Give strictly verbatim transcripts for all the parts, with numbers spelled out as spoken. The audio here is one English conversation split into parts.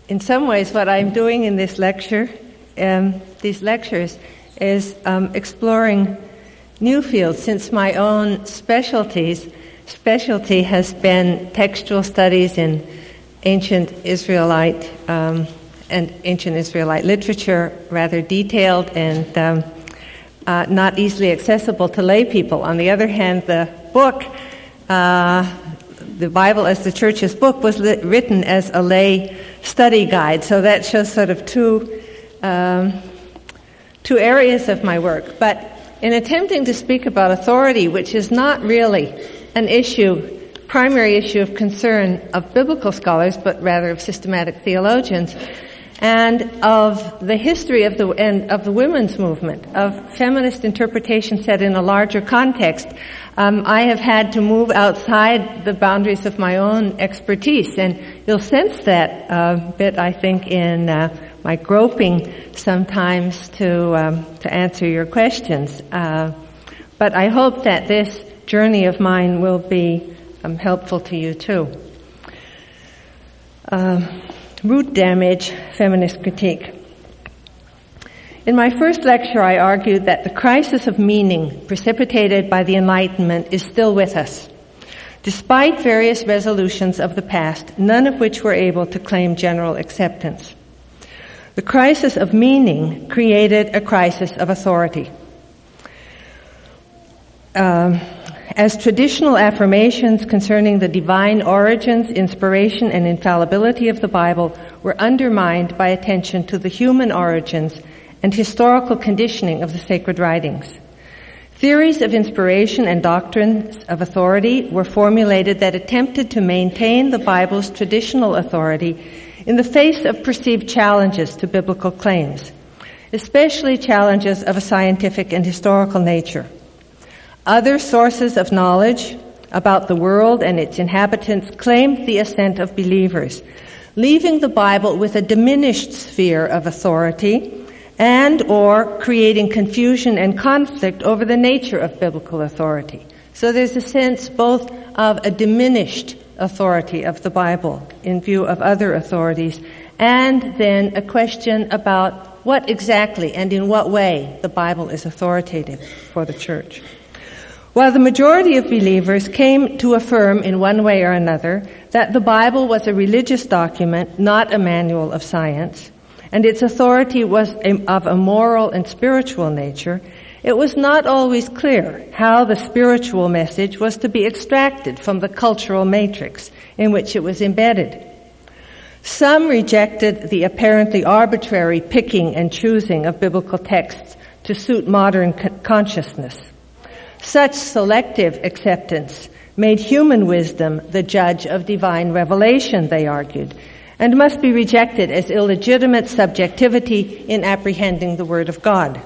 in some ways, what I'm doing in this lecture, um, these lectures, is um, exploring new fields, since my own specialties specialty has been textual studies in ancient Israelite um, and ancient Israelite literature, rather detailed and um, uh, not easily accessible to lay people. On the other hand, the book, uh, the Bible as the Church's book, was lit- written as a lay study guide. So that shows sort of two um, two areas of my work. But in attempting to speak about authority, which is not really an issue, primary issue of concern of biblical scholars, but rather of systematic theologians, and of the history of the and of the women's movement, of feminist interpretation set in a larger context, um, I have had to move outside the boundaries of my own expertise, and you'll sense that a bit, I think, in uh, my groping sometimes to um, to answer your questions. Uh, but I hope that this journey of mine will be um, helpful to you too. Um, root damage, feminist critique. In my first lecture, I argued that the crisis of meaning precipitated by the Enlightenment is still with us, despite various resolutions of the past, none of which were able to claim general acceptance. The crisis of meaning created a crisis of authority. Um, As traditional affirmations concerning the divine origins, inspiration, and infallibility of the Bible were undermined by attention to the human origins and historical conditioning of the sacred writings. Theories of inspiration and doctrines of authority were formulated that attempted to maintain the Bible's traditional authority in the face of perceived challenges to biblical claims, especially challenges of a scientific and historical nature. Other sources of knowledge about the world and its inhabitants claimed the assent of believers, leaving the Bible with a diminished sphere of authority and or creating confusion and conflict over the nature of biblical authority. So there's a sense both of a diminished authority of the Bible in view of other authorities, and then a question about what exactly and in what way the Bible is authoritative for the church. While the majority of believers came to affirm in one way or another that the Bible was a religious document, not a manual of science, and its authority was of a moral and spiritual nature, it was not always clear how the spiritual message was to be extracted from the cultural matrix in which it was embedded. Some rejected the apparently arbitrary picking and choosing of biblical texts to suit modern consciousness. Such selective acceptance made human wisdom the judge of divine revelation, they argued, and must be rejected as illegitimate subjectivity in apprehending the Word of God.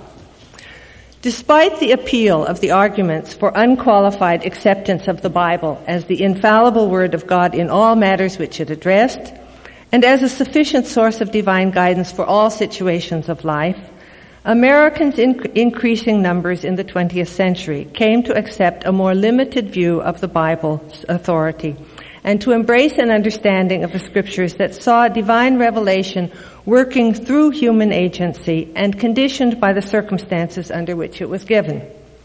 Despite the appeal of the arguments for unqualified acceptance of the Bible as the infallible Word of God in all matters which it addressed, and as a sufficient source of divine guidance for all situations of life, Americans in increasing numbers in the twentieth century came to accept a more limited view of the Bible's authority and to embrace an understanding of the Scriptures that saw divine revelation working through human agency and conditioned by the circumstances under which it was given.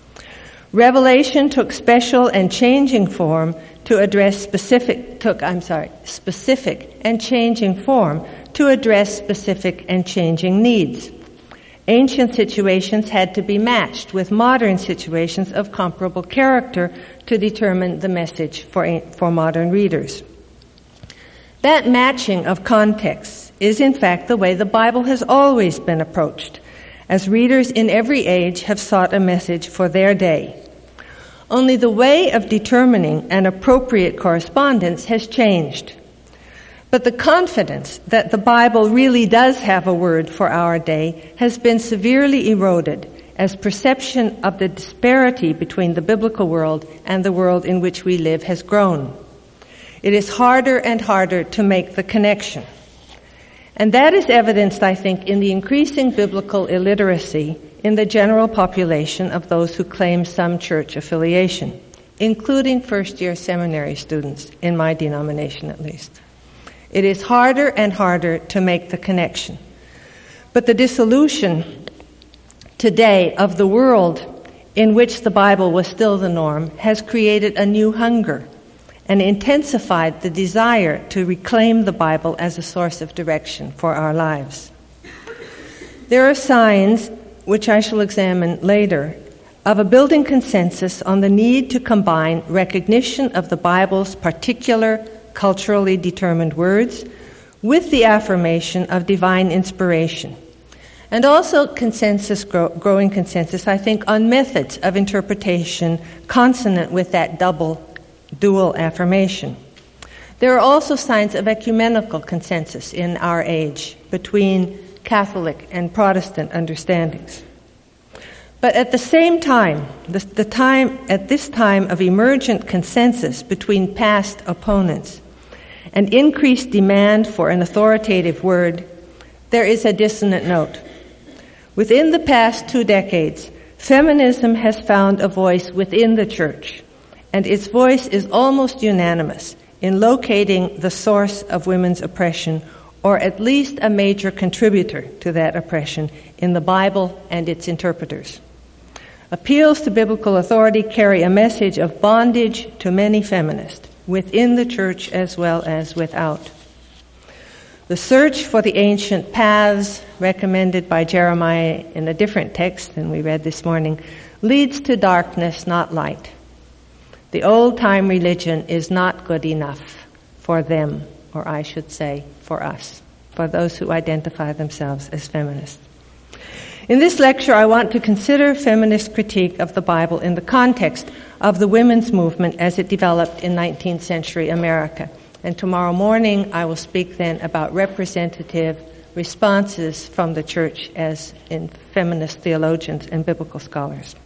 Revelation took special and changing form to address specific, took, I'm sorry, specific and changing form to address specific and changing needs. Ancient situations had to be matched with modern situations of comparable character to determine the message for, for modern readers. That matching of contexts is in fact the way the Bible has always been approached, as readers in every age have sought a message for their day. Only the way of determining an appropriate correspondence has changed. But the confidence that the Bible really does have a word for our day has been severely eroded as perception of the disparity between the biblical world and the world in which we live has grown. It is harder and harder to make the connection. And that is evidenced, I think, in the increasing biblical illiteracy in the general population of those who claim some church affiliation, including first-year seminary students, in my denomination at least. It is harder and harder to make the connection. But the dissolution today of the world in which the Bible was still the norm has created a new hunger and intensified the desire to reclaim the Bible as a source of direction for our lives. There are signs, which I shall examine later, of a building consensus on the need to combine recognition of the Bible's particular culturally determined words with the affirmation of divine inspiration. And also consensus, grow, growing consensus, I think, on methods of interpretation consonant with that double, dual affirmation. There are also signs of ecumenical consensus in our age between Catholic and Protestant understandings. But at the same time, the, the time at this time of emergent consensus between past opponents and increased demand for an authoritative word, there is a dissonant note. Within the past two decades, feminism has found a voice within the church, and its voice is almost unanimous in locating the source of women's oppression, or at least a major contributor to that oppression, in the Bible and its interpreters. Appeals to biblical authority carry a message of bondage to many feminists, within the church as well as without. The search for the ancient paths recommended by Jeremiah in a different text than we read this morning leads to darkness, not light. The old-time religion is not good enough for them, or I should say, for us, for those who identify themselves as feminists. In this lecture, I want to consider feminist critique of the Bible in the context of the women's movement as it developed in nineteenth century America. And tomorrow morning, I will speak then about representative responses from the church as in feminist theologians and biblical scholars.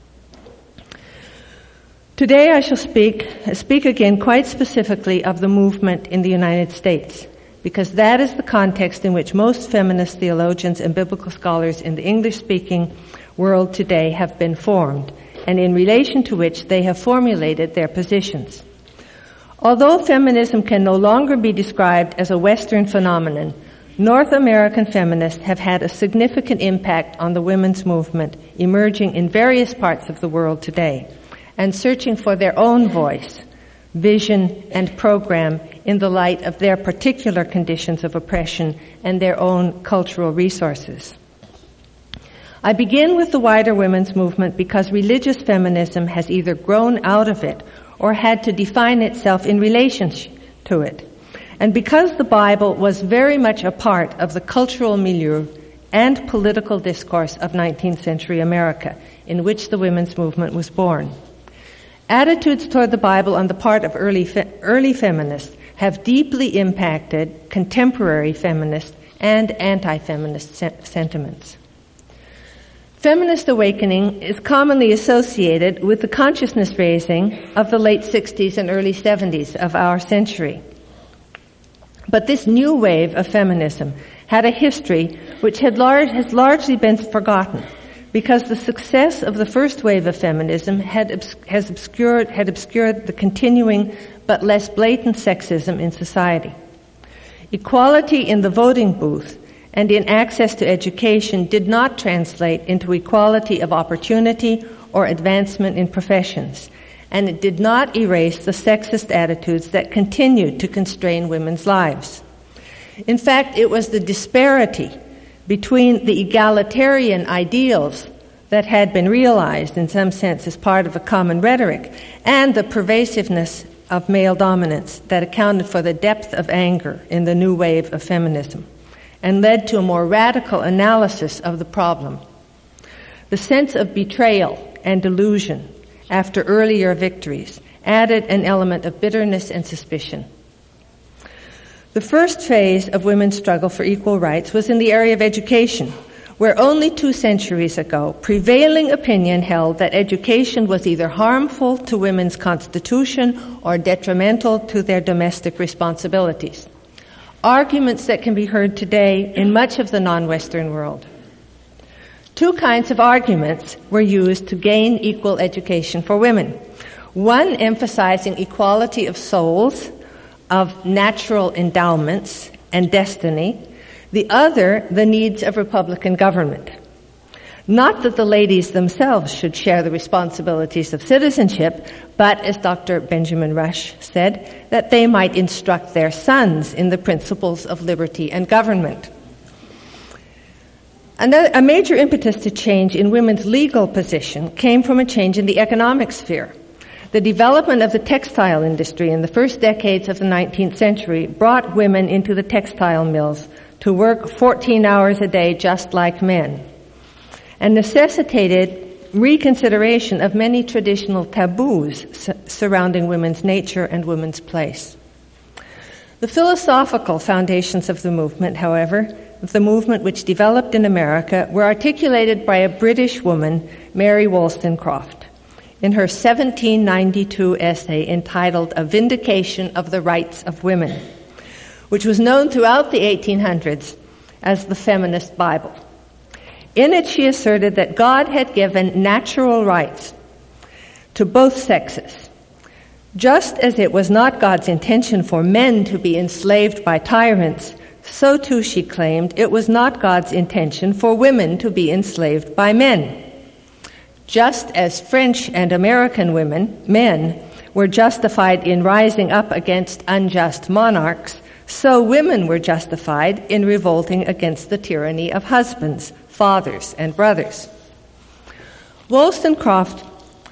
Today I shall speak, speak again quite specifically of the movement in the United States, because that is the context in which most feminist theologians and biblical scholars in the English-speaking world today have been formed, and in relation to which they have formulated their positions. Although feminism can no longer be described as a Western phenomenon, North American feminists have had a significant impact on the women's movement emerging in various parts of the world today, and searching for their own voice, vision, and program in the light of their particular conditions of oppression and their own cultural resources. I begin with the wider women's movement because religious feminism has either grown out of it or had to define itself in relation to it. And because the Bible was very much a part of the cultural milieu and political discourse of nineteenth century America, in which the women's movement was born. Attitudes toward the Bible on the part of early fe- early feminists have deeply impacted contemporary feminist and anti-feminist se- sentiments. Feminist awakening is commonly associated with the consciousness raising of the late sixties and early seventies of our century. But this new wave of feminism had a history which had large, has largely been forgotten, because the success of the first wave of feminism had, obs- has obscured, had obscured the continuing but less blatant sexism in society. Equality in the voting booth and in access to education did not translate into equality of opportunity or advancement in professions, and it did not erase the sexist attitudes that continued to constrain women's lives. In fact, it was the disparity between the egalitarian ideals that had been realized in some sense as part of a common rhetoric and the pervasiveness of male dominance that accounted for the depth of anger in the new wave of feminism and led to a more radical analysis of the problem. The sense of betrayal and delusion after earlier victories added an element of bitterness and suspicion. The first phase of women's struggle for equal rights was in the area of education, where only two centuries ago, prevailing opinion held that education was either harmful to women's constitution or detrimental to their domestic responsibilities. Arguments that can be heard today in much of the non-Western world. Two kinds of arguments were used to gain equal education for women. One emphasizing equality of souls, of natural endowments, and destiny, the other the needs of Republican government. Not that the ladies themselves should share the responsibilities of citizenship, but, as Doctor Benjamin Rush said, that they might instruct their sons in the principles of liberty and government. Another, a major impetus to change in women's legal position came from a change in the economic sphere. The development of the textile industry in the first decades of the nineteenth century brought women into the textile mills to work fourteen hours a day just like men, and necessitated reconsideration of many traditional taboos su- surrounding women's nature and women's place. The philosophical foundations of the movement, however, of the movement which developed in America, were articulated by a British woman, Mary Wollstonecraft, in her seventeen ninety-two essay entitled A Vindication of the Rights of Women, which was known throughout the eighteen hundreds as the Feminist Bible. In it, she asserted that God had given natural rights to both sexes. Just as it was not God's intention for men to be enslaved by tyrants, so too, she claimed, it was not God's intention for women to be enslaved by men. Just as French and American women, men, were justified in rising up against unjust monarchs, so women were justified in revolting against the tyranny of husbands, fathers, and brothers. Wollstonecraft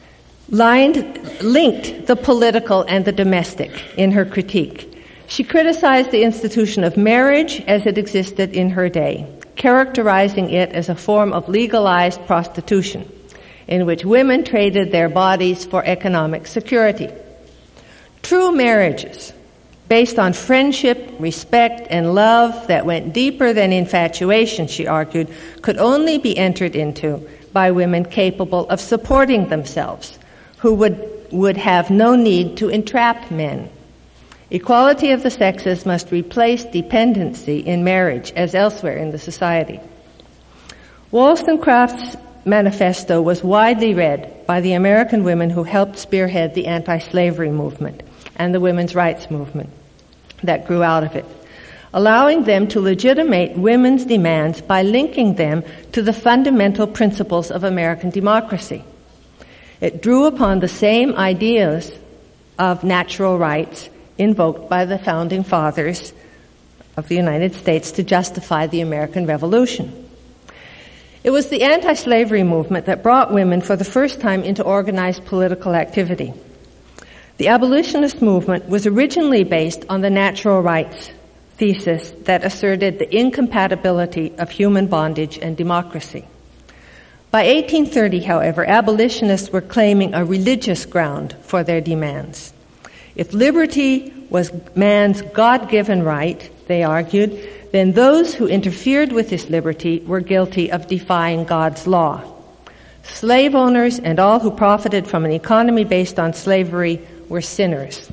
lined, linked the political and the domestic in her critique. She criticized the institution of marriage as it existed in her day, characterizing it as a form of legalized prostitution, in which women traded their bodies for economic security. True marriages, based on friendship, respect, and love that went deeper than infatuation, she argued, could only be entered into by women capable of supporting themselves, who would, would have no need to entrap men. Equality of the sexes must replace dependency in marriage, as elsewhere in the society. Wollstonecraft's manifesto was widely read by the American women who helped spearhead the anti-slavery movement and the women's rights movement that grew out of it, allowing them to legitimate women's demands by linking them to the fundamental principles of American democracy. It drew upon the same ideas of natural rights invoked by the founding fathers of the United States to justify the American Revolution. It was the anti-slavery movement that brought women for the first time into organized political activity. The abolitionist movement was originally based on the natural rights thesis that asserted the incompatibility of human bondage and democracy. By eighteen thirty, however, abolitionists were claiming a religious ground for their demands. If liberty was man's God-given right, they argued, then those who interfered with this liberty were guilty of defying God's law. Slave owners and all who profited from an economy based on slavery were sinners.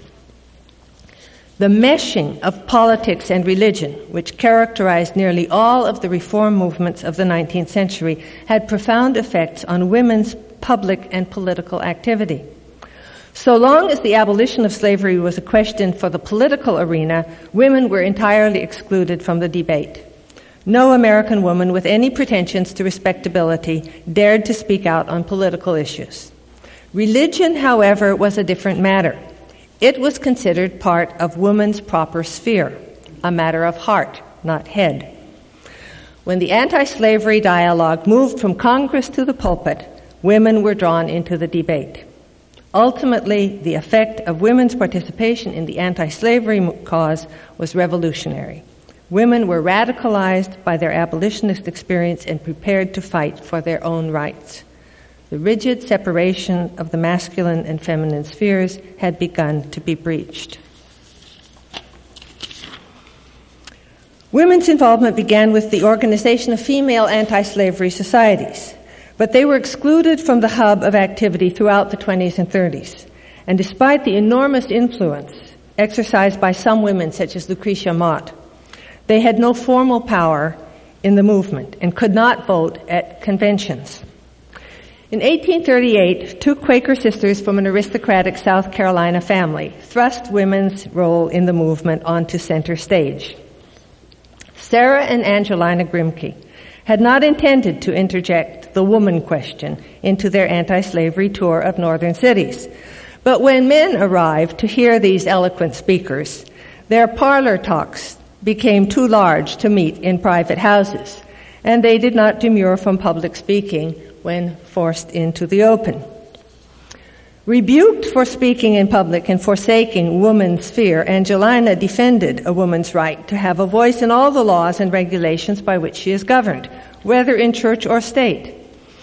The meshing of politics and religion, which characterized nearly all of the reform movements of the nineteenth century, had profound effects on women's public and political activity. So long as the abolition of slavery was a question for the political arena, women were entirely excluded from the debate. No American woman with any pretensions to respectability dared to speak out on political issues. Religion, however, was a different matter. It was considered part of woman's proper sphere, a matter of heart, not head. When the anti-slavery dialogue moved from Congress to the pulpit, women were drawn into the debate. Ultimately, the effect of women's participation in the anti-slavery cause was revolutionary. Women were radicalized by their abolitionist experience and prepared to fight for their own rights. The rigid separation of the masculine and feminine spheres had begun to be breached. Women's involvement began with the organization of female anti-slavery societies, but they were excluded from the hub of activity throughout the twenties and thirties. And despite the enormous influence exercised by some women, such as Lucretia Mott, they had no formal power in the movement and could not vote at conventions. In eighteen thirty-eight, two Quaker sisters from an aristocratic South Carolina family thrust women's role in the movement onto center stage. Sarah and Angelina Grimke had not intended to interject the woman question into their anti-slavery tour of northern cities. But when men arrived to hear these eloquent speakers, their parlor talks became too large to meet in private houses, and they did not demur from public speaking when forced into the open. Rebuked for speaking in public and forsaking woman's sphere, Angelina defended a woman's right to have a voice in all the laws and regulations by which she is governed, whether in church or state.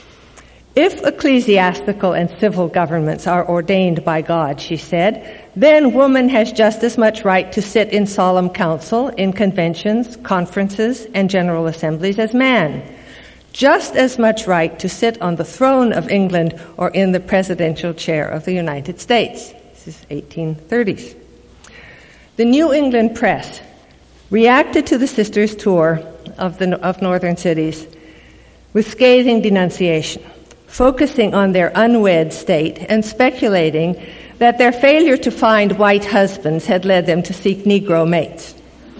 If ecclesiastical and civil governments are ordained by God, she said, then woman has just as much right to sit in solemn council, in conventions, conferences, and general assemblies as man. Just as much right to sit on the throne of England or in the presidential chair of the United States. This is eighteen thirties. The New England press reacted to the sisters' tour of the of northern cities with scathing denunciation, focusing on their unwed state and speculating that their failure to find white husbands had led them to seek Negro mates.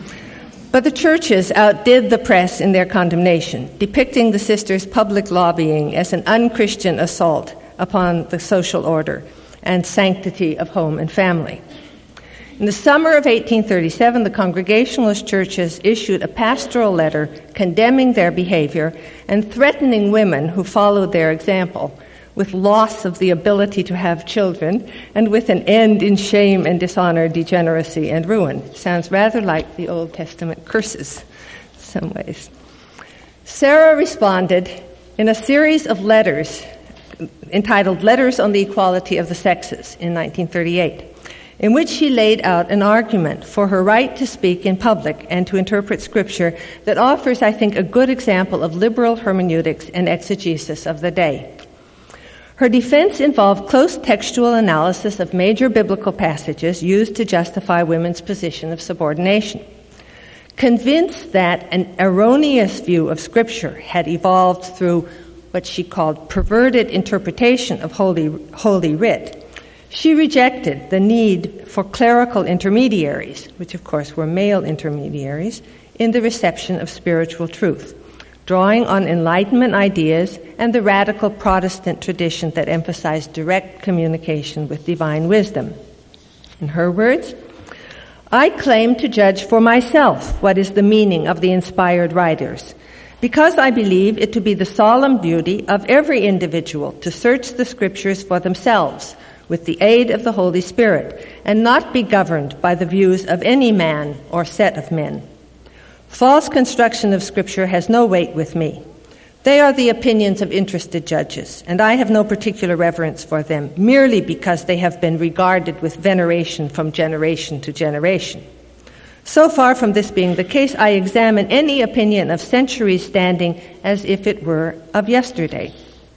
But the churches outdid the press in their condemnation, depicting the sisters' public lobbying as an unchristian assault upon the social order and sanctity of home and family. In the summer of eighteen thirty-seven, the Congregationalist churches issued a pastoral letter condemning their behavior and threatening women who followed their example with loss of the ability to have children and with an end in shame and dishonor, degeneracy, and ruin. Sounds rather like the Old Testament curses in some ways. Sarah responded in a series of letters entitled Letters on the Equality of the Sexes in nineteen thirty-eight, in which she laid out an argument for her right to speak in public and to interpret Scripture that offers, I think, a good example of liberal hermeneutics and exegesis of the day. Her defense involved close textual analysis of major biblical passages used to justify women's position of subordination. Convinced that an erroneous view of Scripture had evolved through what she called perverted interpretation of Holy, Holy Writ, she rejected the need for clerical intermediaries, which of course were male intermediaries, in the reception of spiritual truth, drawing on Enlightenment ideas and the radical Protestant tradition that emphasized direct communication with divine wisdom. In her words, I claim to judge for myself what is the meaning of the inspired writers, because I believe it to be the solemn duty of every individual to search the Scriptures for themselves with the aid of the Holy Spirit, and not be governed by the views of any man or set of men. False construction of Scripture has no weight with me. They are the opinions of interested judges, and I have no particular reverence for them, merely because they have been regarded with veneration from generation to generation. So far from this being the case, I examine any opinion of centuries standing as if it were of yesterday.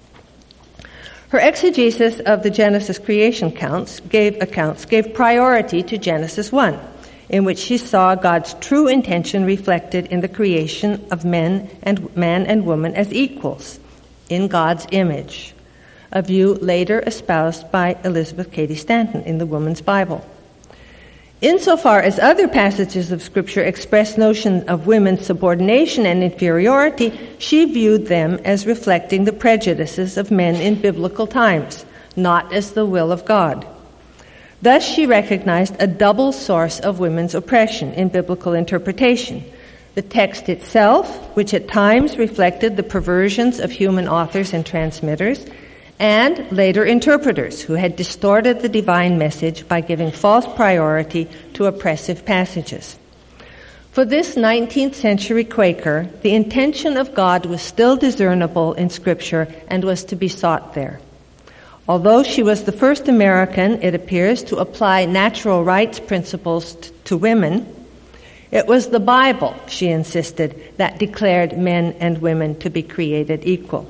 Her exegesis of the Genesis creation accounts gave, accounts gave priority to Genesis one, in which she saw God's true intention reflected in the creation of men and man and woman as equals in God's image, a view later espoused by Elizabeth Cady Stanton in the Woman's Bible. Insofar as other passages of Scripture express notions of women's subordination and inferiority, she viewed them as reflecting the prejudices of men in biblical times, not as the will of God. Thus, she recognized a double source of women's oppression in biblical interpretation: the text itself, which at times reflected the perversions of human authors and transmitters, and later interpreters who had distorted the divine message by giving false priority to oppressive passages. For this nineteenth century Quaker, the intention of God was still discernible in Scripture and was to be sought there. Although she was the first American, it appears, to apply natural rights principles t- to women, it was the Bible, she insisted, that declared men and women to be created equal.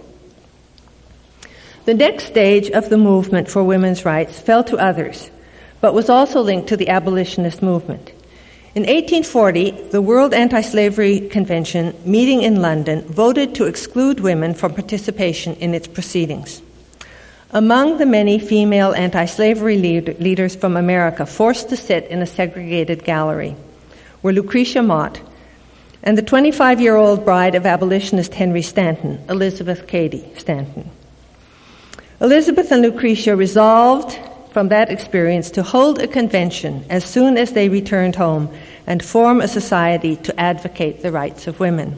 The next stage of the movement for women's rights fell to others, but was also linked to the abolitionist movement. In eighteen forty, the World Anti-Slavery Convention, meeting in London, voted to exclude women from participation in its proceedings. Among the many female anti-slavery lead- leaders from America forced to sit in a segregated gallery were Lucretia Mott, and the twenty-five-year-old bride of abolitionist Henry Stanton, Elizabeth Cady Stanton. Elizabeth and Lucretia resolved from that experience to hold a convention as soon as they returned home and form a society to advocate the rights of women.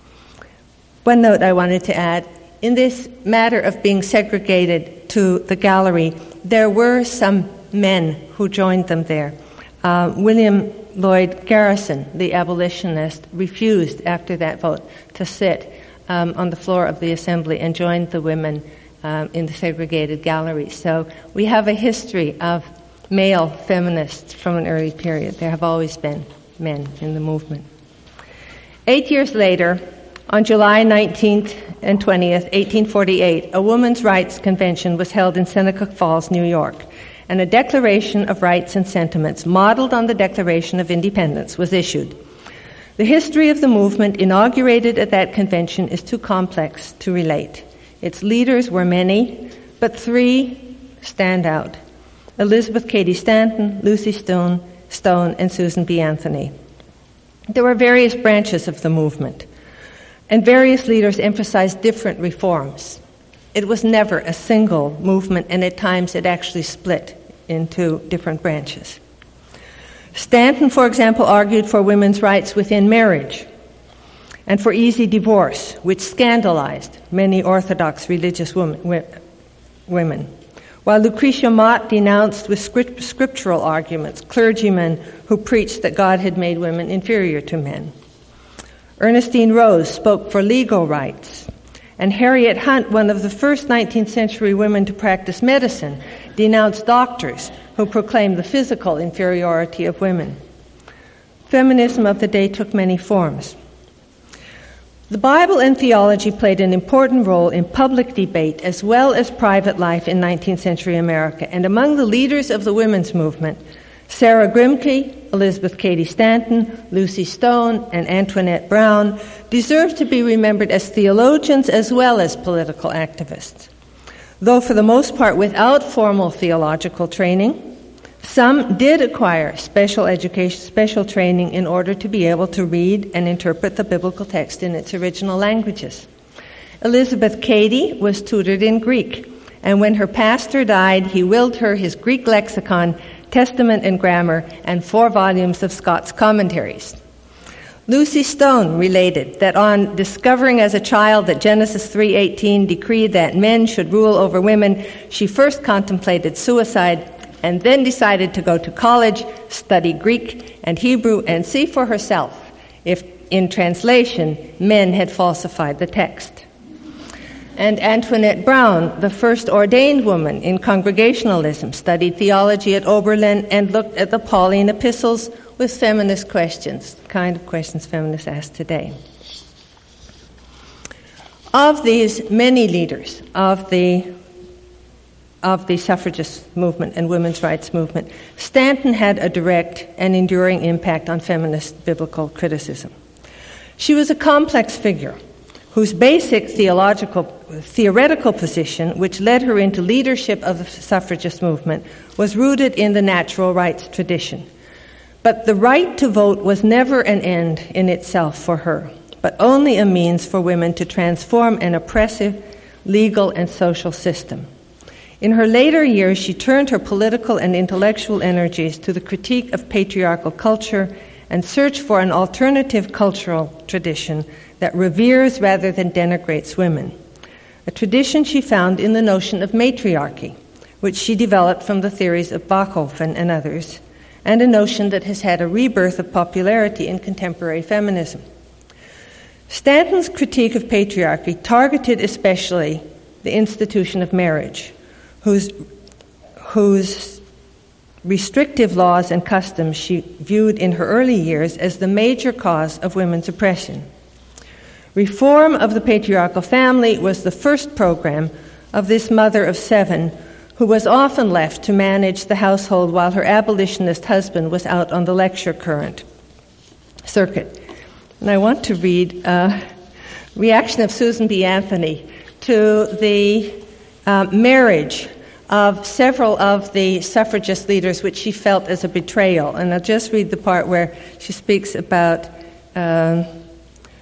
One note I wanted to add, in this matter of being segregated to the gallery, there were some men who joined them there. Uh, William Lloyd Garrison, the abolitionist, refused after that vote to sit um, on the floor of the assembly and joined the women um, in the segregated gallery. So we have a history of male feminists from an early period. There have always been men in the movement. Eight years later, on July nineteenth and twentieth, eighteen forty-eight, a women's rights convention was held in Seneca Falls, New York, and a Declaration of Rights and Sentiments modeled on the Declaration of Independence was issued. The history of the movement inaugurated at that convention is too complex to relate. Its leaders were many, but three stand out: Elizabeth Cady Stanton, Lucy Stone, Stone, and Susan B. Anthony. There were various branches of the movement, and various leaders emphasized different reforms. It was never a single movement, and at times it actually split into different branches. Stanton, for example, argued for women's rights within marriage and for easy divorce, which scandalized many Orthodox religious women, women. While Lucretia Mott denounced with script, scriptural arguments clergymen who preached that God had made women inferior to men. Ernestine Rose spoke for legal rights, and Harriet Hunt, one of the first nineteenth century women to practice medicine, denounced doctors who proclaimed the physical inferiority of women. Feminism of the day took many forms. The Bible and theology played an important role in public debate as well as private life in nineteenth century America, and among the leaders of the women's movement, Sarah Grimke, Elizabeth Cady Stanton, Lucy Stone, and Antoinette Brown deserve to be remembered as theologians as well as political activists. Though for the most part without formal theological training, some did acquire special education, special training in order to be able to read and interpret the biblical text in its original languages. Elizabeth Cady was tutored in Greek, and when her pastor died, he willed her his Greek lexicon, Testament and grammar, and four volumes of Scott's commentaries. Lucy Stone related that on discovering as a child that Genesis three eighteen decreed that men should rule over women, she first contemplated suicide and then decided to go to college, study Greek and Hebrew, and see for herself if, in translation, men had falsified the text. And Antoinette Brown, the first ordained woman in Congregationalism, studied theology at Oberlin and looked at the Pauline epistles with feminist questions, the kind of questions feminists ask today. Of these many leaders of the of the suffragist movement and women's rights movement, Stanton had a direct and enduring impact on feminist biblical criticism. She was a complex figure whose basic theological, theoretical position, which led her into leadership of the suffragist movement, was rooted in the natural rights tradition. But the right to vote was never an end in itself for her, but only a means for women to transform an oppressive legal and social system. In her later years, she turned her political and intellectual energies to the critique of patriarchal culture and searched for an alternative cultural tradition that reveres rather than denigrates women, a tradition she found in the notion of matriarchy, which she developed from the theories of Bachhofen and others, and a notion that has had a rebirth of popularity in contemporary feminism. Stanton's critique of patriarchy targeted especially the institution of marriage, whose, whose restrictive laws and customs she viewed in her early years as the major cause of women's oppression. Reform of the patriarchal family was the first program of this mother of seven, who was often left to manage the household while her abolitionist husband was out on the lecture current circuit. And I want to read a reaction of Susan B. Anthony to the uh, marriage of several of the suffragist leaders, which she felt as a betrayal. And I'll just read the part where she speaks about um,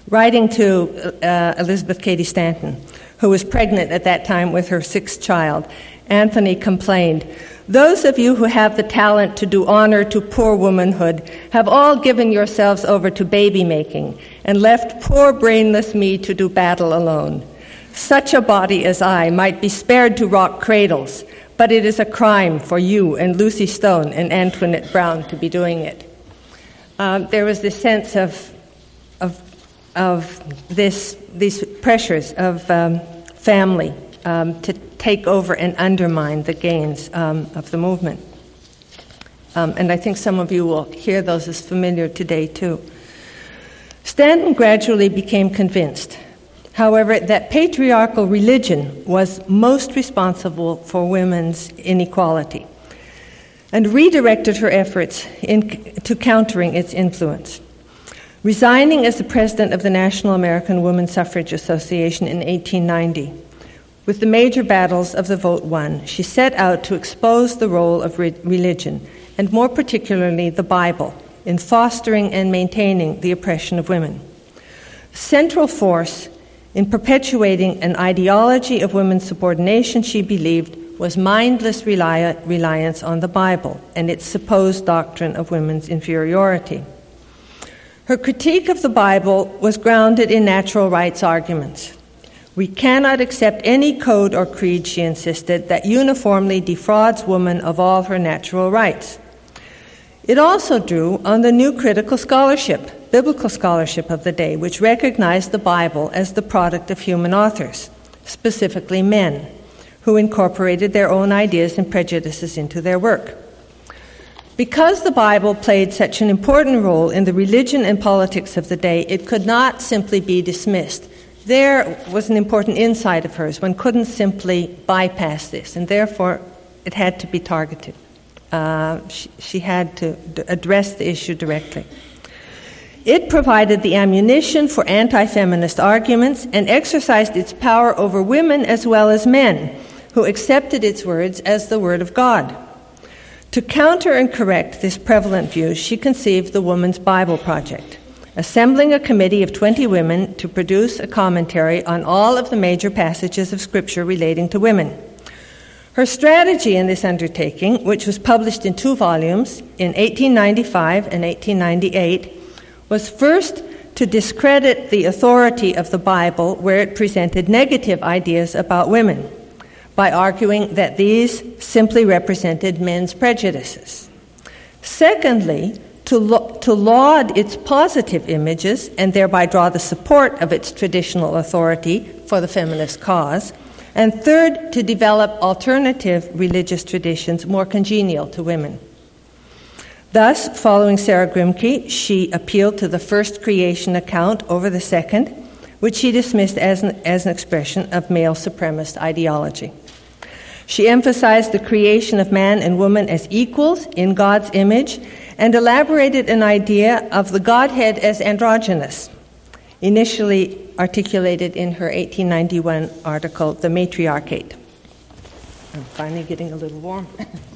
Writing to uh, Elizabeth Cady Stanton, who was pregnant at that time with her sixth child, Anthony complained, "Those of you who have the talent to do honor to poor womanhood have all given yourselves over to baby-making and left poor brainless me to do battle alone. Such a body as I might be spared to rock cradles, but it is a crime for you and Lucy Stone and Antoinette Brown to be doing it." Um, there was this sense of of of this these pressures of um, family um, to take over and undermine the gains um, of the movement. Um, and I think some of you will hear those as familiar today too. Stanton gradually became convinced, however, that patriarchal religion was most responsible for women's inequality, and redirected her efforts in, to countering its influence. Resigning as the president of the National American Woman Suffrage Association in eighteen ninety, with the major battles of the vote won, she set out to expose the role of re- religion, and more particularly the Bible, in fostering and maintaining the oppression of women. The central force in perpetuating an ideology of women's subordination, she believed, was mindless reli- reliance on the Bible and its supposed doctrine of women's inferiority. Her critique of the Bible was grounded in natural rights arguments. We cannot accept any code or creed, she insisted, that uniformly defrauds woman of all her natural rights. It also drew on the new critical scholarship, biblical scholarship of the day, which recognized the Bible as the product of human authors, specifically men, who incorporated their own ideas and prejudices into their work. Because the Bible played such an important role in the religion and politics of the day, it could not simply be dismissed. There was an important insight of hers. One couldn't simply bypass this, and therefore it had to be targeted. Uh, she, she had to d- address the issue directly. It provided the ammunition for anti-feminist arguments and exercised its power over women as well as men, who accepted its words as the Word of God. To counter and correct this prevalent view, she conceived the Woman's Bible Project, assembling a committee of twenty women to produce a commentary on all of the major passages of Scripture relating to women. Her strategy in this undertaking, which was published in two volumes in eighteen ninety-five and eighteen ninety-eight, was first to discredit the authority of the Bible where it presented negative ideas about women, by arguing that these simply represented men's prejudices. Secondly, to, lo- to laud its positive images and thereby draw the support of its traditional authority for the feminist cause. And third, to develop alternative religious traditions more congenial to women. Thus, following Sarah Grimke, she appealed to the first creation account over the second, which she dismissed as an, as an expression of male supremacist ideology. She emphasized the creation of man and woman as equals in God's image and elaborated an idea of the Godhead as androgynous, initially articulated in her eighteen ninety-one article, The Matriarchate. I'm finally getting a little warm.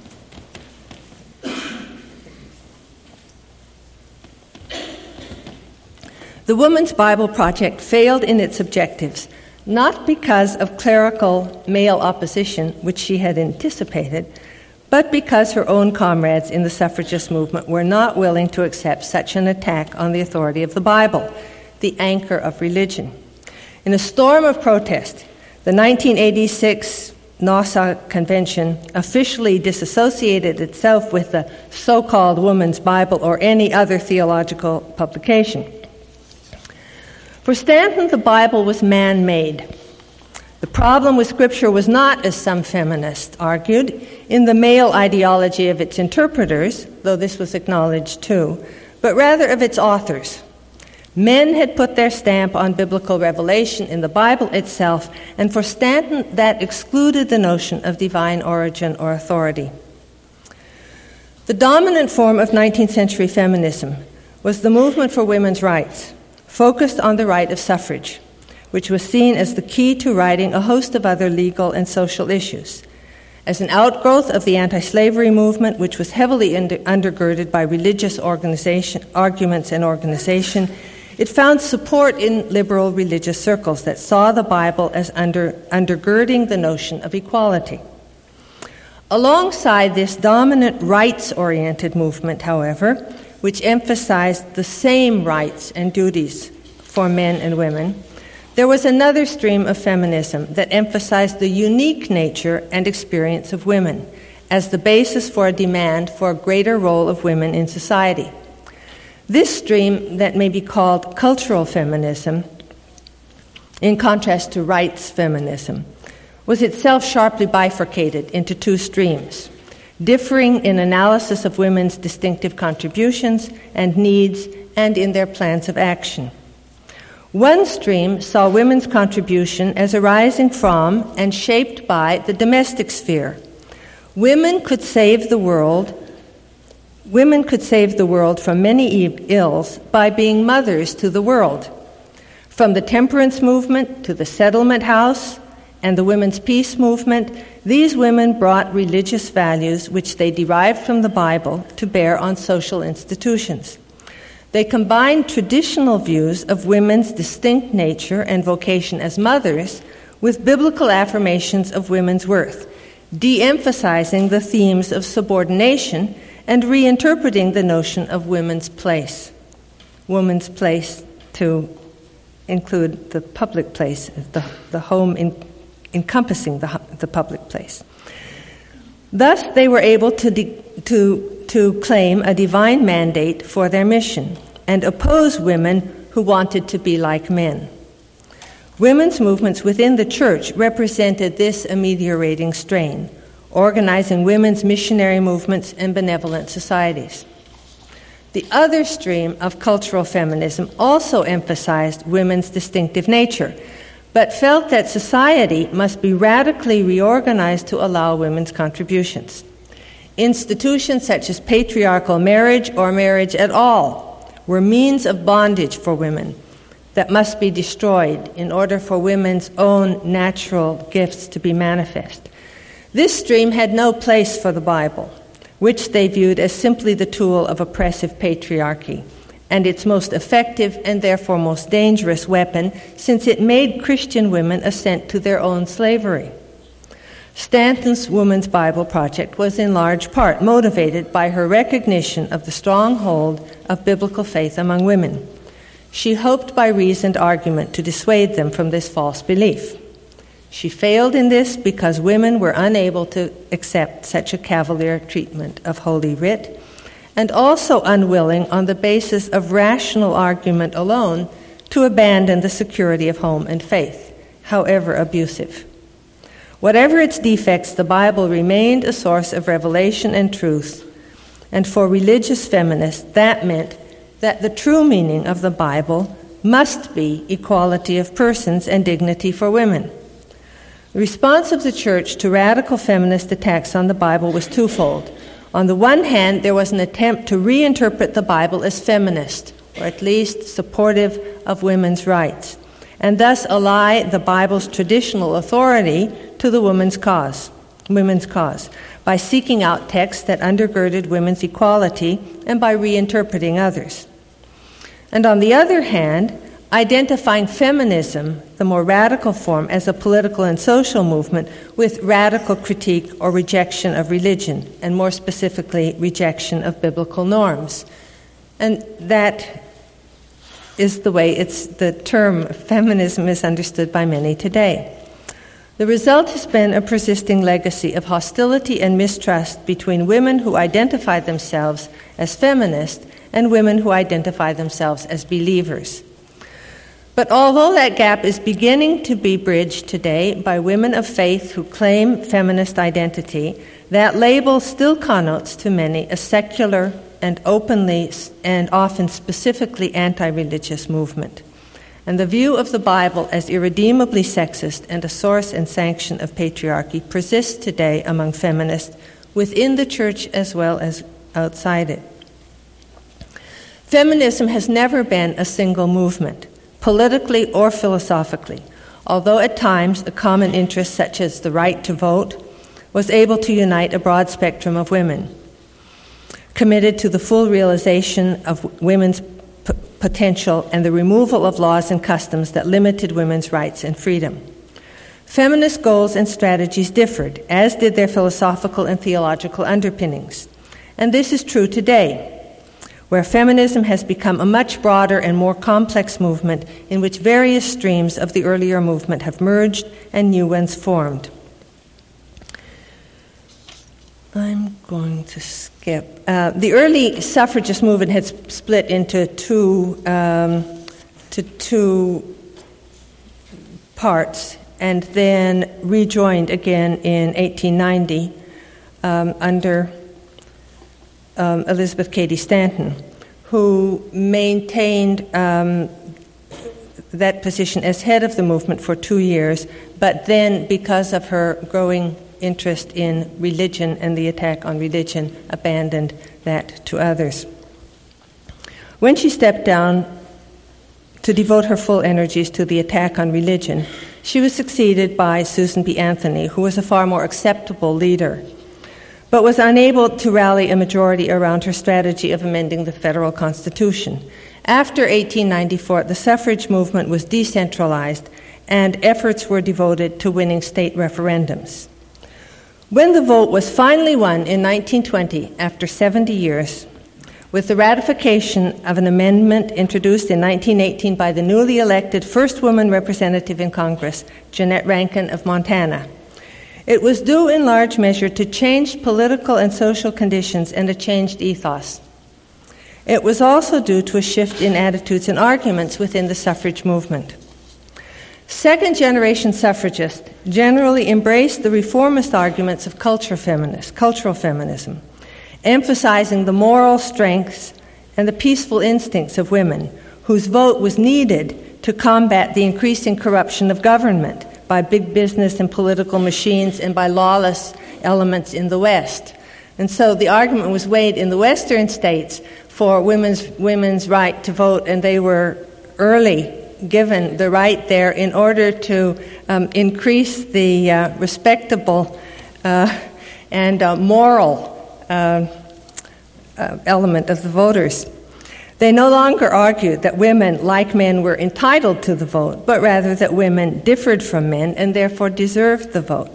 The Women's Bible Project failed in its objectives, not because of clerical male opposition, which she had anticipated, but because her own comrades in the suffragist movement were not willing to accept such an attack on the authority of the Bible, the anchor of religion. In a storm of protest, the nineteen eighty-six Nassau Convention officially disassociated itself with the so-called Woman's Bible or any other theological publication. For Stanton, the Bible was man-made. The problem with Scripture was not, as some feminists argued, in the male ideology of its interpreters, though this was acknowledged too, but rather of its authors. Men had put their stamp on biblical revelation in the Bible itself, and for Stanton, that excluded the notion of divine origin or authority. The dominant form of nineteenth century feminism was the movement for women's rights, focused on the right of suffrage, which was seen as the key to righting a host of other legal and social issues. As an outgrowth of the anti-slavery movement, which was heavily under- undergirded by religious organization, arguments and organization, It found support in liberal religious circles that saw the Bible as under, undergirding the notion of equality. Alongside this dominant rights-oriented movement, however, which emphasized the same rights and duties for men and women, there was another stream of feminism that emphasized the unique nature and experience of women as the basis for a demand for a greater role of women in society. This stream, that may be called cultural feminism, in contrast to rights feminism, was itself sharply bifurcated into two streams, differing in analysis of women's distinctive contributions and needs and in their plans of action. One stream saw women's contribution as arising from and shaped by the domestic sphere. Women could save the world. Women could save the world from many ills by being mothers to the world. From the temperance movement to the settlement house and the women's peace movement, these women brought religious values which they derived from the Bible to bear on social institutions. They combined traditional views of women's distinct nature and vocation as mothers with biblical affirmations of women's worth, de-emphasizing the themes of subordination and reinterpreting the notion of women's place. Woman's place to include the public place, the, the home in, encompassing the, the public place. Thus, they were able to, de, to to claim a divine mandate for their mission and oppose women who wanted to be like men. Women's movements within the church represented this ameliorating strain, organizing women's missionary movements and benevolent societies. The other stream of cultural feminism also emphasized women's distinctive nature, but felt that society must be radically reorganized to allow women's contributions. Institutions such as patriarchal marriage or marriage at all were means of bondage for women that must be destroyed in order for women's own natural gifts to be manifest. This stream had no place for the Bible, which they viewed as simply the tool of oppressive patriarchy, and its most effective and therefore most dangerous weapon, since it made Christian women assent to their own slavery. Stanton's Women's Bible Project was in large part motivated by her recognition of the strong hold of biblical faith among women. She hoped by reasoned argument to dissuade them from this false belief. She failed in this because women were unable to accept such a cavalier treatment of Holy Writ, and also unwilling on the basis of rational argument alone to abandon the security of home and faith, however abusive. Whatever its defects, the Bible remained a source of revelation and truth, and for religious feminists, that meant that the true meaning of the Bible must be equality of persons and dignity for women. The response of the church to radical feminist attacks on the Bible was twofold. On the one hand, there was an attempt to reinterpret the Bible as feminist, or at least supportive of women's rights, and thus ally the Bible's traditional authority to the women's cause, women's cause, by seeking out texts that undergirded women's equality and by reinterpreting others. And on the other hand, identifying feminism, the more radical form, as a political and social movement with radical critique or rejection of religion, and more specifically, rejection of biblical norms. And that is the way it's the term feminism is understood by many today. The result has been a persisting legacy of hostility and mistrust between women who identify themselves as feminist and women who identify themselves as believers. But although that gap is beginning to be bridged today by women of faith who claim feminist identity, that label still connotes to many a secular and openly and often specifically anti-religious movement. And the view of the Bible as irredeemably sexist and a source and sanction of patriarchy persists today among feminists within the church as well as outside it. Feminism has never been a single movement, politically or philosophically, although at times a common interest such as the right to vote was able to unite a broad spectrum of women, committed to the full realization of women's p- potential and the removal of laws and customs that limited women's rights and freedom. Feminist goals and strategies differed, as did their philosophical and theological underpinnings. And this is true today, where feminism has become a much broader and more complex movement in which various streams of the earlier movement have merged and new ones formed. I'm going to skip. Uh, the early suffragist movement had sp- split into two, um, to two parts and then rejoined again in eighteen ninety um, under um, Elizabeth Cady Stanton, who maintained um, that position as head of the movement for two years, but then, because of her growing interest in religion and the attack on religion, abandoned that to others. When she stepped down to devote her full energies to the attack on religion, she was succeeded by Susan B. Anthony, who was a far more acceptable leader, but was unable to rally a majority around her strategy of amending the federal Constitution. After eighteen ninety-four, the suffrage movement was decentralized and efforts were devoted to winning state referendums. When the vote was finally won in nineteen twenty, after seventy years, with the ratification of an amendment introduced in nineteen eighteen by the newly elected first woman representative in Congress, Jeanette Rankin of Montana, it was due in large measure to changed political and social conditions and a changed ethos. It was also due to a shift in attitudes and arguments within the suffrage movement. Second-generation suffragists generally embraced the reformist arguments of culture feminist, cultural feminism, emphasizing the moral strengths and the peaceful instincts of women, whose vote was needed to combat the increasing corruption of government by big business and political machines and by lawless elements in the West. And so the argument was weighed in the Western states for women's, women's right to vote, and they were early given the right there in order to um, increase the uh, respectable uh, and uh, moral uh, uh, element of the voters. They no longer argued that women, like men, were entitled to the vote, but rather that women differed from men and therefore deserved the vote.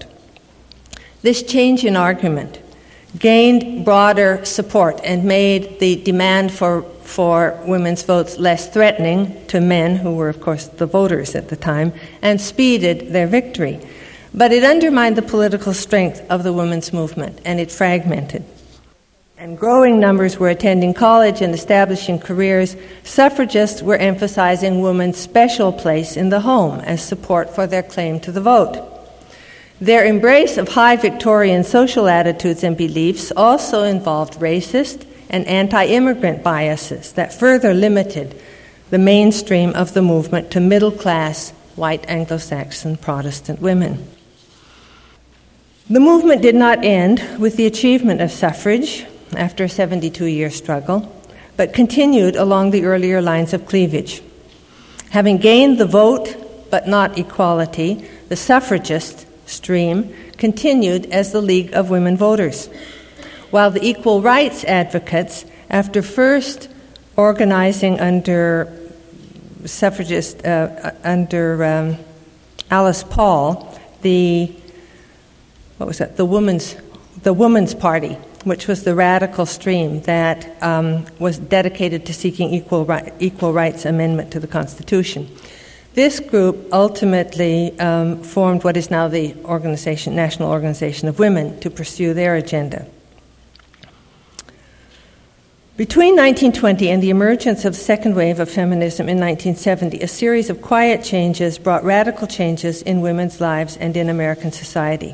This change in argument gained broader support and made the demand for for women's votes less threatening to men, who were, of course, the voters at the time, and speeded their victory. But it undermined the political strength of the women's movement, and it fragmented. And growing numbers were attending college and establishing careers. Suffragists were emphasizing women's special place in the home as support for their claim to the vote. Their embrace of high Victorian social attitudes and beliefs also involved racist and anti-immigrant biases that further limited the mainstream of the movement to middle-class, white Anglo-Saxon Protestant women. The movement did not end with the achievement of suffrage after a seventy-two-year struggle, but continued along the earlier lines of cleavage. Having gained the vote, but not equality, the suffragist stream continued as the League of Women Voters, while the equal rights advocates, after first organizing under suffragist, uh, under um, Alice Paul, the what was that? The Women's, the Women's Party, which was the radical stream that um, was dedicated to seeking equal right, equal rights amendment to the Constitution. This group ultimately um, formed what is now the organization, National Organization of Women, to pursue their agenda. Between nineteen twenty and the emergence of the second wave of feminism in nineteen seventy, a series of quiet changes brought radical changes in women's lives and in American society.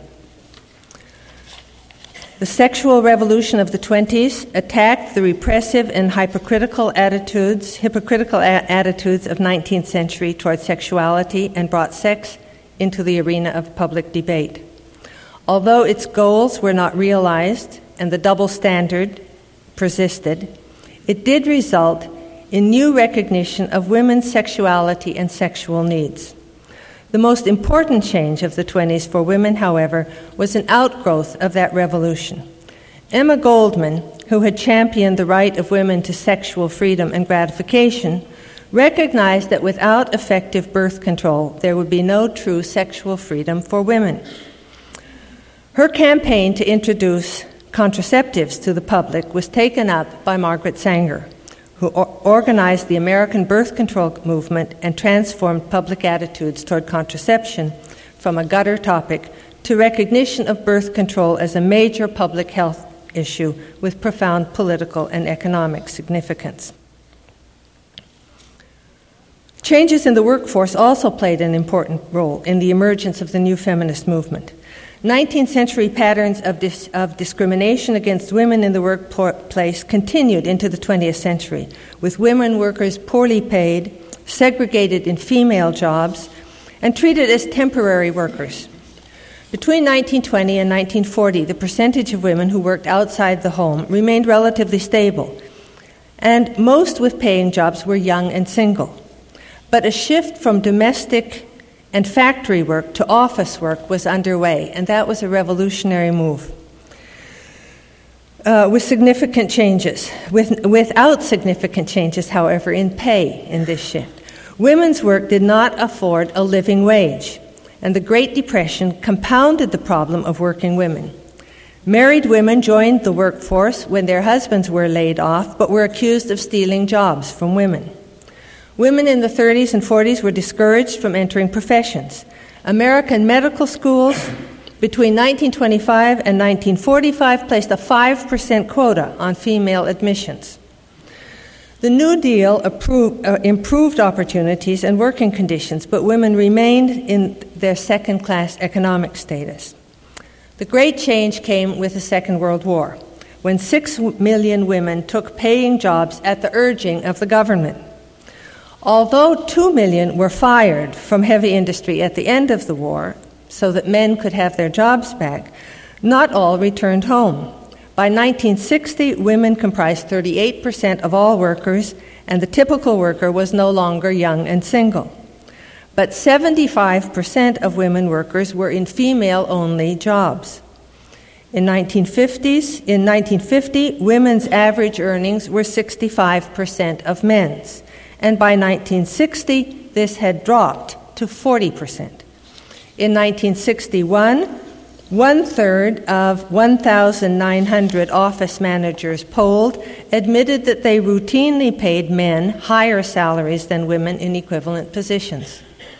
The sexual revolution of the twenties attacked the repressive and hypocritical attitudes, hypocritical a- attitudes of nineteenth century toward sexuality and brought sex into the arena of public debate. Although its goals were not realized and the double standard persisted, it did result in new recognition of women's sexuality and sexual needs. The most important change of the twenties for women, however, was an outgrowth of that revolution. Emma Goldman, who had championed the right of women to sexual freedom and gratification, recognized that without effective birth control, there would be no true sexual freedom for women. Her campaign to introduce contraceptives to the public was taken up by Margaret Sanger, who or- organized the American birth control movement and transformed public attitudes toward contraception from a gutter topic to recognition of birth control as a major public health issue with profound political and economic significance. Changes in the workforce also played an important role in the emergence of the new feminist movement. nineteenth century patterns of, dis- of discrimination against women in the workplace continued into the twentieth century, with women workers poorly paid, segregated in female jobs, and treated as temporary workers. Between nineteen twenty and nineteen forty, the percentage of women who worked outside the home remained relatively stable, and most with paying jobs were young and single. But a shift from domestic and factory work to office work was underway, and that was a revolutionary move. Uh, with significant changes, with, without significant changes, however, in pay in this shift. Women's work did not afford a living wage, and the Great Depression compounded the problem of working women. Married women joined the workforce when their husbands were laid off, but were accused of stealing jobs from women. Women in the thirties and forties were discouraged from entering professions. American medical schools between nineteen twenty-five and nineteen forty-five placed a five percent quota on female admissions. The New Deal approved, uh, improved opportunities and working conditions, but women remained in their second-class economic status. The great change came with the Second World War, when six million women took paying jobs at the urging of the government. Although two million were fired from heavy industry at the end of the war so that men could have their jobs back, not all returned home. By nineteen sixty, women comprised thirty-eight percent of all workers, and the typical worker was no longer young and single. But seventy-five percent of women workers were in female-only jobs. In nineteen fifties, in nineteen fifty, women's average earnings were sixty-five percent of men's. And by nineteen sixty, this had dropped to forty percent. In nineteen sixty-one, one-third of one thousand nine hundred office managers polled admitted that they routinely paid men higher salaries than women in equivalent positions.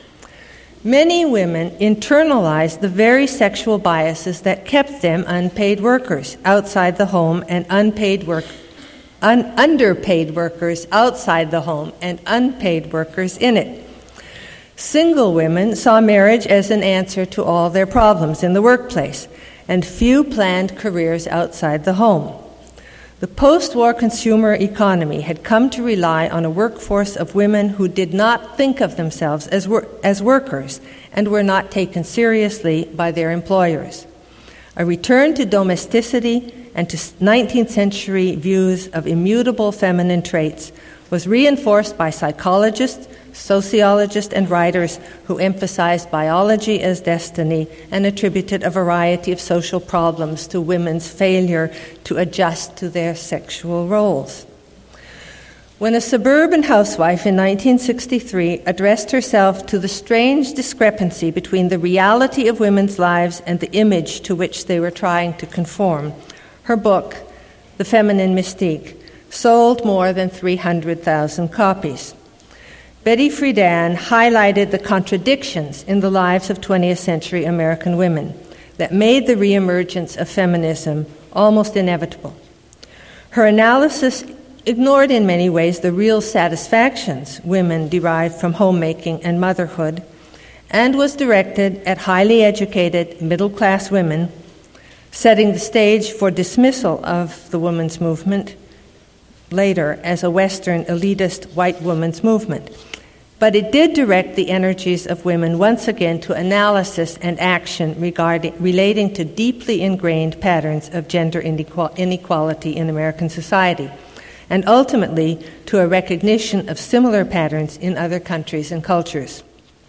Many women internalized the very sexual biases that kept them unpaid workers outside the home and unpaid work Un- underpaid workers outside the home and unpaid workers in it. Single women saw marriage as an answer to all their problems in the workplace, and few planned careers outside the home. The post-war consumer economy had come to rely on a workforce of women who did not think of themselves as, wor- as workers and were not taken seriously by their employers. A return to domesticity and to nineteenth century views of immutable feminine traits was reinforced by psychologists, sociologists, and writers who emphasized biology as destiny and attributed a variety of social problems to women's failure to adjust to their sexual roles. When a suburban housewife in nineteen sixty-three addressed herself to the strange discrepancy between the reality of women's lives and the image to which they were trying to conform, her book, The Feminine Mystique, sold more than three hundred thousand copies. Betty Friedan highlighted the contradictions in the lives of twentieth century American women that made the reemergence of feminism almost inevitable. Her analysis ignored in many ways the real satisfactions women derived from homemaking and motherhood, and was directed at highly educated middle-class women, setting the stage for dismissal of the women's movement later as a Western elitist white women's movement. But it did direct the energies of women once again to analysis and action regarding, relating to deeply ingrained patterns of gender inequality in American society, and ultimately to a recognition of similar patterns in other countries and cultures.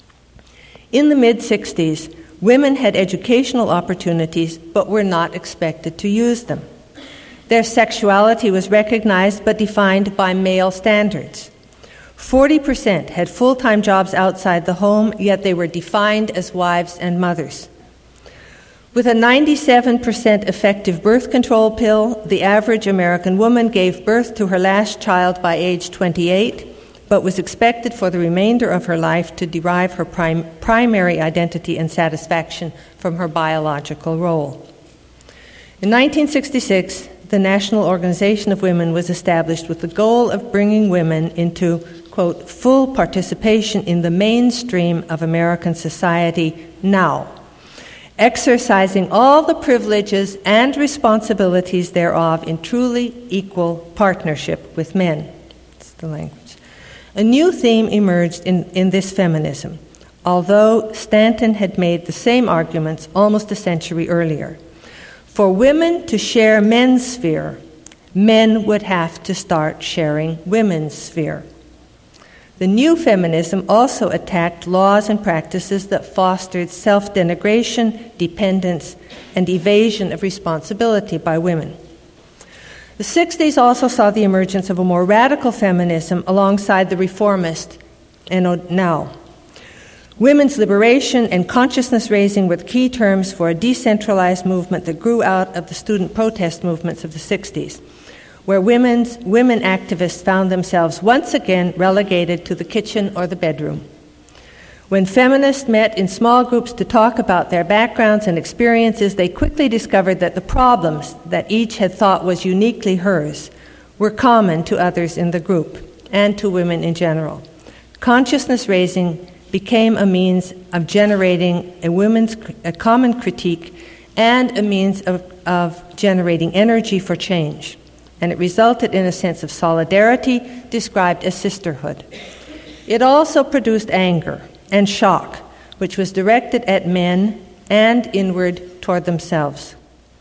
In the mid-sixties, women had educational opportunities but were not expected to use them. Their sexuality was recognized but defined by male standards. forty percent had full-time jobs outside the home, yet they were defined as wives and mothers. With a ninety-seven percent effective birth control pill, the average American woman gave birth to her last child by age twenty-eight, but was expected for the remainder of her life to derive her prim- primary identity and satisfaction from her biological role. In nineteen sixty-six, the National Organization of Women was established with the goal of bringing women into, quote, full participation in the mainstream of American society now, exercising all the privileges and responsibilities thereof in truly equal partnership with men. That's the language. A new theme emerged in, in this feminism, although Stanton had made the same arguments almost a century earlier. For women to share men's sphere, men would have to start sharing women's sphere. The new feminism also attacked laws and practices that fostered self-denigration, dependence, and evasion of responsibility by women. The sixties also saw the emergence of a more radical feminism alongside the reformist and now. Women's liberation and consciousness raising were the key terms for a decentralized movement that grew out of the student protest movements of the sixties, where women's, women activists found themselves once again relegated to the kitchen or the bedroom. When feminists met in small groups to talk about their backgrounds and experiences, they quickly discovered that the problems that each had thought was uniquely hers were common to others in the group and to women in general. Consciousness raising became a means of generating a women's a common critique and a means of, of generating energy for change. And it resulted in a sense of solidarity described as sisterhood. It also produced anger and shock, which was directed at men and inward toward themselves.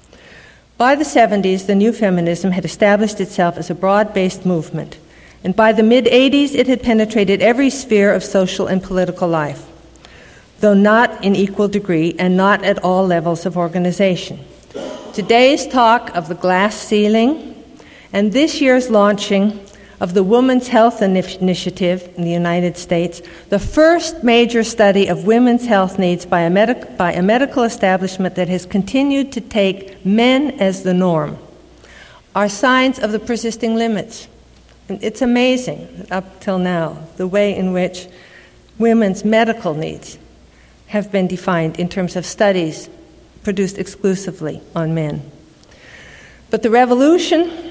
By the seventies, the new feminism had established itself as a broad-based movement, and by the mid-eighties, it had penetrated every sphere of social and political life, though not in equal degree and not at all levels of organization. Today's talk of the glass ceiling and this year's launching of the Women's Health Initiative in the United States, the first major study of women's health needs by a, medic- by a medical establishment that has continued to take men as the norm, are signs of the persisting limits. And it's amazing, up till now, the way in which women's medical needs have been defined in terms of studies produced exclusively on men. But the revolution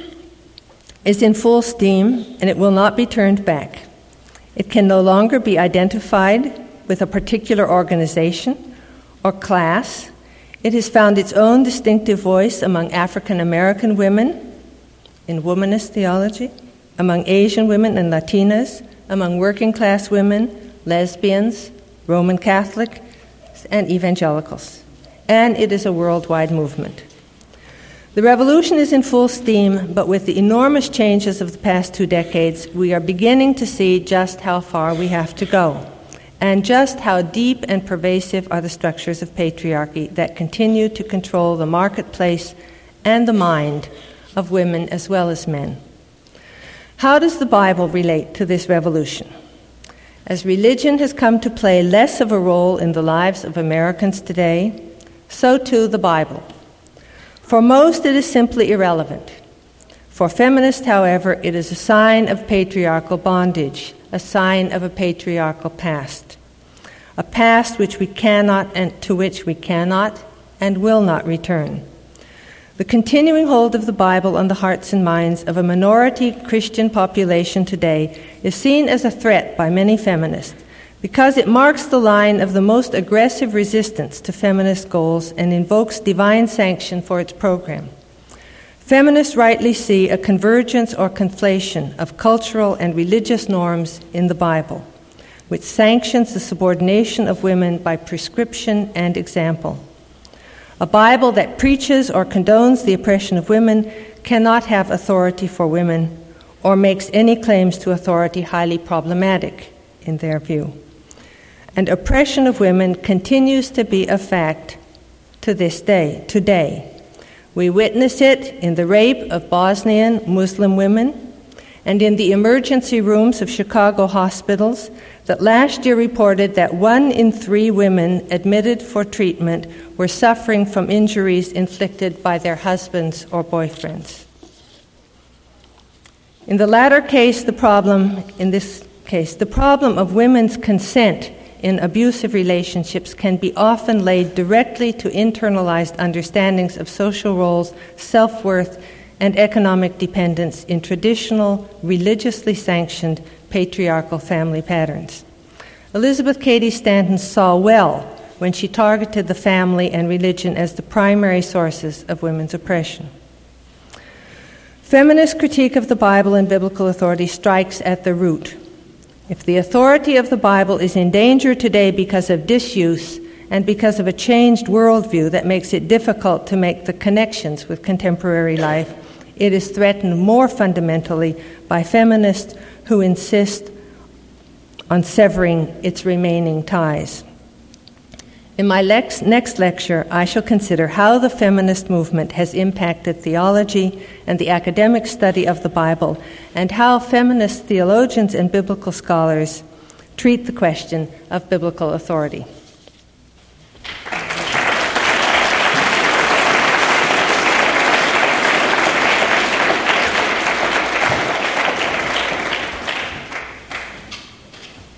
is in full steam, and it will not be turned back. It can no longer be identified with a particular organization or class. It has found its own distinctive voice among African American women in womanist theology, among Asian women and Latinas, among working class women, lesbians, Roman Catholic, and evangelicals. And it is a worldwide movement. The revolution is in full steam, but with the enormous changes of the past two decades, we are beginning to see just how far we have to go, and just how deep and pervasive are the structures of patriarchy that continue to control the marketplace and the mind of women as well as men. How does the Bible relate to this revolution? As religion has come to play less of a role in the lives of Americans today, so too the Bible. For most, it is simply irrelevant. For feminists, however, it is a sign of patriarchal bondage, a sign of a patriarchal past, a past which we cannot and to which we cannot and will not return. The continuing hold of the Bible on the hearts and minds of a minority Christian population today is seen as a threat by many feminists because it marks the line of the most aggressive resistance to feminist goals and invokes divine sanction for its program. Feminists rightly see a convergence or conflation of cultural and religious norms in the Bible, which sanctions the subordination of women by prescription and example. A Bible that preaches or condones the oppression of women cannot have authority for women or makes any claims to authority highly problematic in their view. And oppression of women continues to be a fact to this day, today. We witness it in the rape of Bosnian Muslim women and in the emergency rooms of Chicago hospitals that last year reported that one in three women admitted for treatment were suffering from injuries inflicted by their husbands or boyfriends. In the latter case, the problem, in this case, the problem of women's consent in abusive relationships can be often laid directly to internalized understandings of social roles, self-worth, and economic dependence in traditional, religiously sanctioned patriarchal family patterns. Elizabeth Cady Stanton saw well when she targeted the family and religion as the primary sources of women's oppression. Feminist critique of the Bible and biblical authority strikes at the root. If the authority of the Bible is in danger today because of disuse and because of a changed worldview that makes it difficult to make the connections with contemporary life, it is threatened more fundamentally by feminists who insist on severing its remaining ties. In my lex- next lecture, I shall consider how the feminist movement has impacted theology and the academic study of the Bible, and how feminist theologians and biblical scholars treat the question of biblical authority.